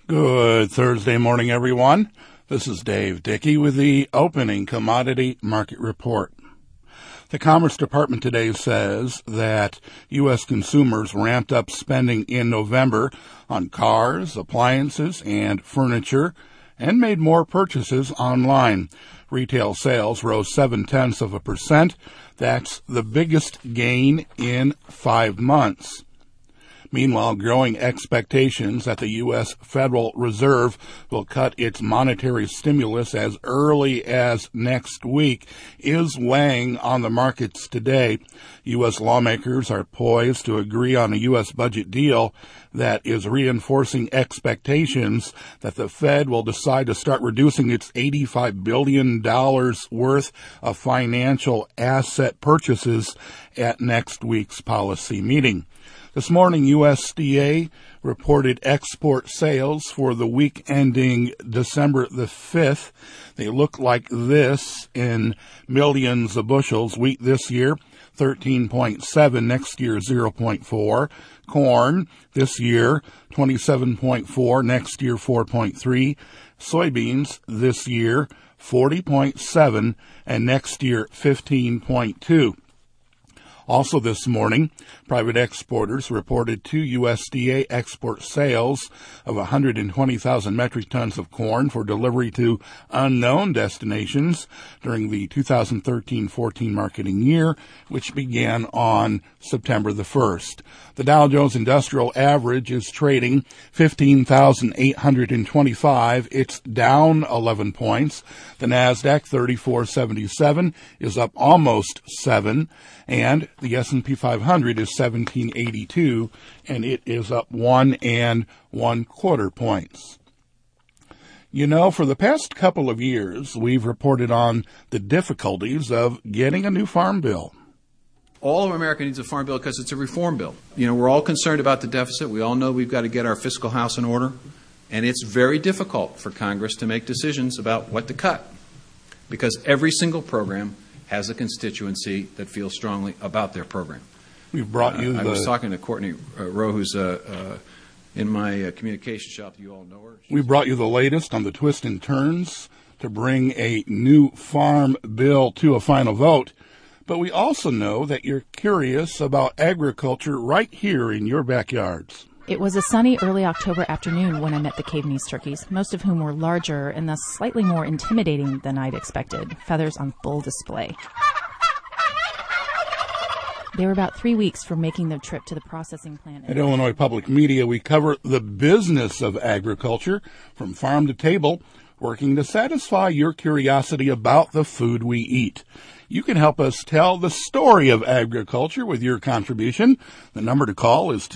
Good Thursday morning, everyone. This is Dave Dickey with the opening commodity market report. The Commerce Department today says that U.S. consumers ramped up spending in November on cars, appliances, and furniture, and made more purchases online. Retail sales rose 0.7%. That's the biggest gain in 5 months. Meanwhile, growing expectations that the U.S. Federal Reserve will cut its monetary stimulus as early as next week is weighing on the markets today. U.S. lawmakers are poised to agree on a U.S. budget deal that is reinforcing expectations that the Fed will decide to start reducing its $85 billion worth of financial asset purchases at next week's policy meeting. This morning, USDA reported export sales for the week ending December the 5th. They look like this in millions of bushels. Wheat this year, 13.7, next year 0.4. Corn this year, 27.4, next year 4.3. Soybeans this year, 40.7, and next year 15.2. Also this morning, private exporters reported to USDA export sales of 120,000 metric tons of corn for delivery to unknown destinations during the 2013-14 marketing year, which began on September the 1st. The Dow Jones Industrial Average is trading 15,825. It's down 11 points. The NASDAQ 3477 is up almost 7, and the S&P 500 is 1782, and it is up 1 1/4 points. You know, for the past couple of years, we've reported on the difficulties of getting a new farm bill. All of America needs a farm bill because it's a reform bill. You know, we're all concerned about the deficit. We all know we've got to get our fiscal house in order. And it's very difficult for Congress to make decisions about what to cut because every single program has a constituency that feels strongly about their program. We've brought you I was talking to Courtney Rowe, who's in my communication shop. You all know her. We brought you the latest on the twists and turns to bring a new farm bill to a final vote. But we also know that you're curious about agriculture right here in your backyards. It was a sunny early October afternoon when I met the Cavanese turkeys, most of whom were larger and thus slightly more intimidating than I'd expected, feathers on full display. They were about 3 weeks from making their trip to the processing plant. At Illinois Public Media, we cover the business of agriculture from farm to table, working to satisfy your curiosity about the food we eat. You can help us tell the story of agriculture with your contribution. The number to call is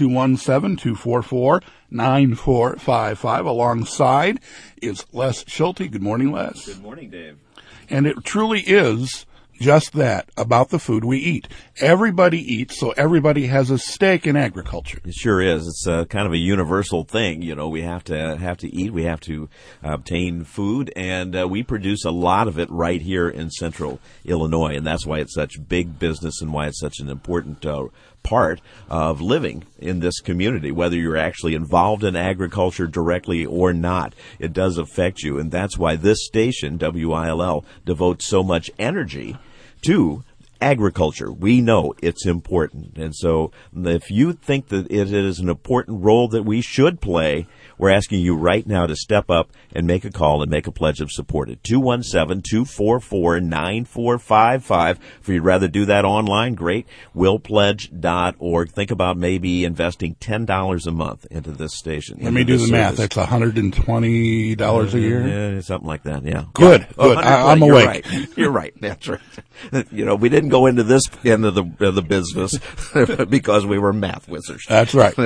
217-244-9455. Alongside is Les Schulte. Good morning, Les. Good morning, Dave. And it truly is just that, about the food we eat. Everybody eats, so everybody has a stake in agriculture. It sure is. It's kind of a universal thing. You know, we have to eat, we have to obtain food, and we produce a lot of it right here in central Illinois, and that's why it's such big business and why it's such an important part of living in this community, whether you're actually involved in agriculture directly or not. It does affect you, and that's why this station, WILL, devotes so much energy to agriculture. We know it's important, and so if you think that it is an important role that we should play, we're asking you right now to step up and make a call and make a pledge of support at 217-244-9455. If you'd rather do that online, great. WillPledge.org. Think about maybe investing $10 a month into this station. Let me do the math. That's $120 a year? Yeah, something like that, yeah. Good. I'm awake. You're right. That's right. You know, we didn't go into this end of the business because we were math wizards. That's right.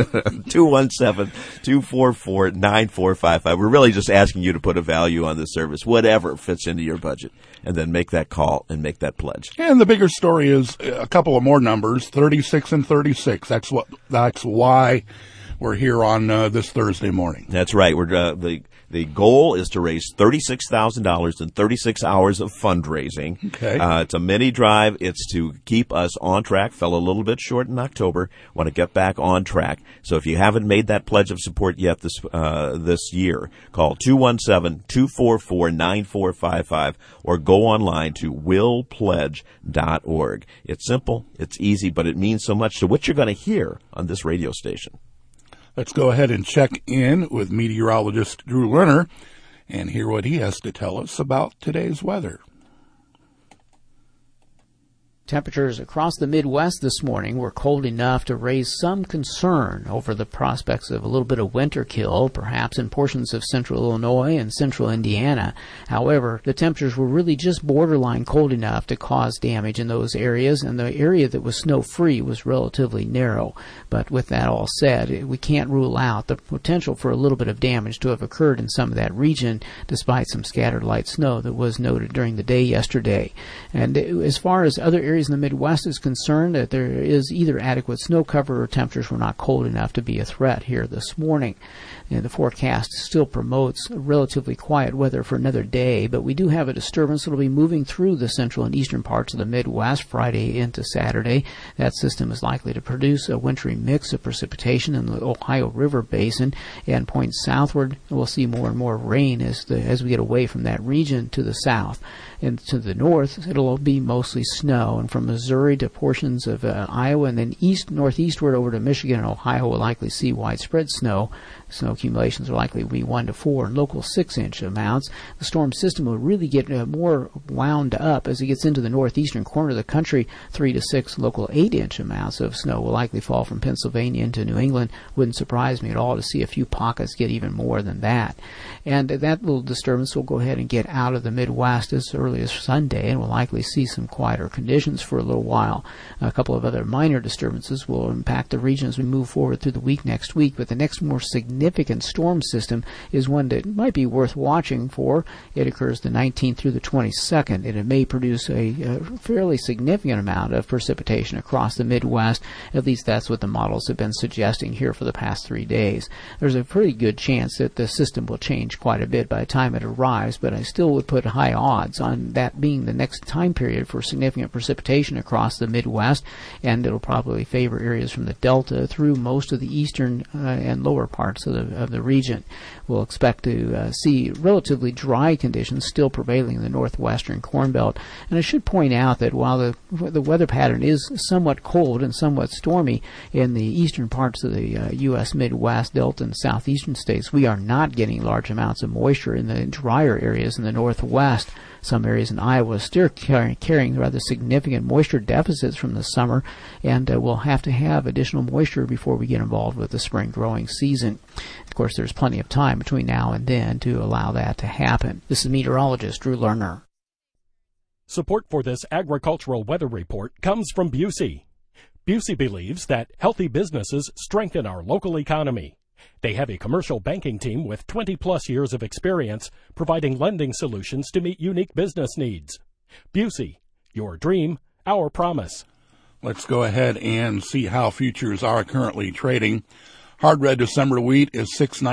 217-244-9455. We're really just asking you to put a value on this service, whatever fits into your budget, and then make that call and make that pledge. And the bigger story is a couple of more numbers, 36 and 36. That's why we're here on this Thursday morning. That's right. We're the goal is to raise $36,000 in 36 hours of fundraising. Okay. It's a mini drive. It's to keep us on track. Fell a little bit short in October. Want to get back on track. So if you haven't made that pledge of support yet this year, call 217-244-9455 or go online to willpledge.org. It's simple, it's easy, but it means so much to what you're going to hear on this radio station. Let's go ahead and check in with meteorologist Drew Lerner and hear what he has to tell us about today's weather. Temperatures across the Midwest this morning were cold enough to raise some concern over the prospects of a little bit of winter kill, perhaps in portions of central Illinois and central Indiana. However, the temperatures were really just borderline cold enough to cause damage in those areas, and the area that was snow-free was relatively narrow. But with that all said, we can't rule out the potential for a little bit of damage to have occurred in some of that region, despite some scattered light snow that was noted during the day yesterday. And as far as other areas in the Midwest is concerned, that there is either adequate snow cover or temperatures were not cold enough to be a threat here this morning. And the forecast still promotes relatively quiet weather for another day, but we do have a disturbance that will be moving through the central and eastern parts of the Midwest Friday into Saturday. That system is likely to produce a wintry mix of precipitation in the Ohio River Basin, and points southward. We'll see more and more rain as we get away from that region to the south. And to the north, it'll be mostly snow, and from Missouri to portions of Iowa, and then northeastward over to Michigan and Ohio, we'll likely see widespread snow. Snow accumulations are likely to be 1 to 4 and local 6-inch amounts. The storm system will really get more wound up as it gets into the northeastern corner of the country. 3 to 6 local 8-inch amounts of snow will likely fall from Pennsylvania into New England. Wouldn't surprise me at all to see a few pockets get even more than that. And that little disturbance will go ahead and get out of the Midwest as early as Sunday, and we'll likely see some quieter conditions for a little while. A couple of other minor disturbances will impact the region as we move forward through the week next week, but the next more significant storm system is one that might be worth watching for. It occurs the 19th through the 22nd, and it may produce a fairly significant amount of precipitation across the Midwest. At least that's what the models have been suggesting here for the past 3 days. There's a pretty good chance that the system will change quite a bit by the time it arrives, but I still would put high odds on that being the next time period for significant precipitation across the Midwest, and it'll probably favor areas from the Delta through most of the eastern and lower parts of the region. We'll expect to see relatively dry conditions still prevailing in the northwestern Corn Belt. And I should point out that while the weather pattern is somewhat cold and somewhat stormy in the eastern parts of the U.S. Midwest, Delta, and southeastern states, we are not getting large amounts of moisture in the drier areas in the northwest. Some areas in Iowa are still carrying rather significant moisture deficits from the summer, and we'll have to have additional moisture before we get involved with the spring growing season. Of course, there's plenty of time between now and then to allow that to happen. This is meteorologist Drew Lerner. Support for this agricultural weather report comes from Busey. Busey believes that healthy businesses strengthen our local economy. They have a commercial banking team with 20-plus years of experience providing lending solutions to meet unique business needs. Busey, your dream, our promise. Let's go ahead and see how futures are currently trading. Hard red December wheat is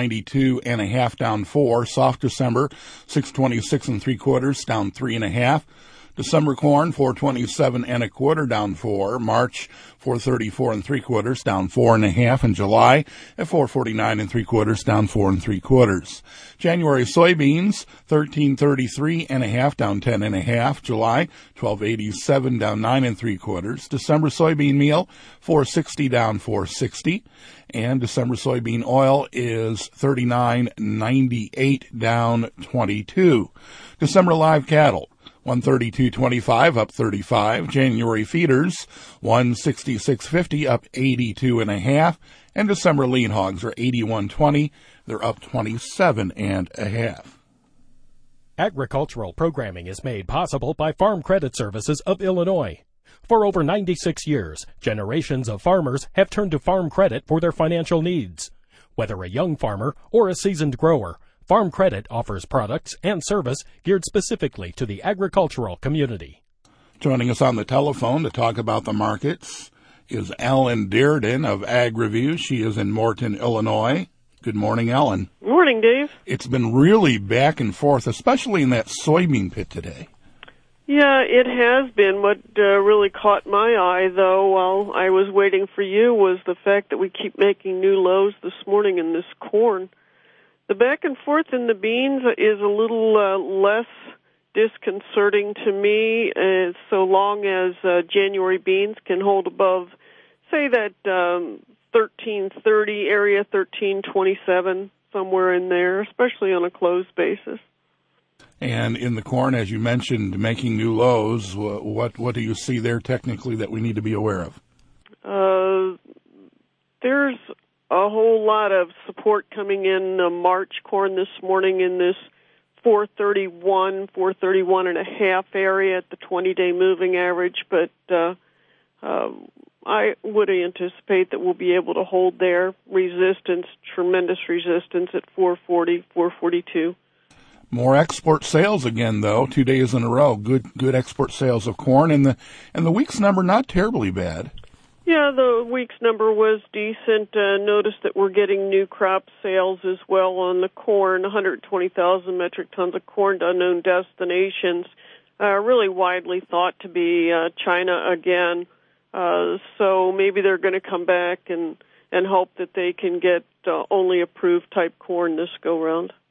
692.5 down 4. Soft December 626 3/4 down 3.5. December corn 427 1/4 down 4. March 434 3/4 down 4.5. And July at 449 3/4 down 4 3/4. January soybeans 1333.5 down 10.5. July 1287 down 9 3/4. December soybean meal 460 down 460. And December soybean oil is 39.98 down 22. December live cattle 132.25 up 35. January feeders 166.50 up 82.5. And December lean hogs are 81.20. They're up 27.5. Agricultural programming is made possible by Farm Credit Services of Illinois. For over 96 years, generations of farmers have turned to Farm Credit for their financial needs. Whether a young farmer or a seasoned grower, Farm Credit offers products and service geared specifically to the agricultural community. Joining us on the telephone to talk about the markets is Ellen Dearden of Ag Review. She is in Morton, Illinois. Good morning, Ellen. Morning, Dave. It's been really back and forth, especially in that soybean pit today. Yeah, it has been. What really caught my eye, though, while I was waiting for you, was the fact that we keep making new lows this morning in this corn. The back and forth in the beans is a little less disconcerting to me, so long as January beans can hold above, say, that 1330 area, 1327, somewhere in there, especially on a closed basis. And in the corn, as you mentioned, making new lows, what do you see there technically that we need to be aware of? There's a whole lot of support coming in March corn this morning in this 431 and a half area at the 20-day moving average, but I would anticipate that we'll be able to hold there. Resistance, tremendous resistance at 440, 442. More export sales again, though, 2 days in a row. Good export sales of corn, and the week's number not terribly bad. Yeah, the week's number was decent. Notice that we're getting new crop sales as well on the corn, 120,000 metric tons of corn to unknown destinations, really widely thought to be China again. So maybe they're going to come back and hope that they can get only approved type corn this go-round.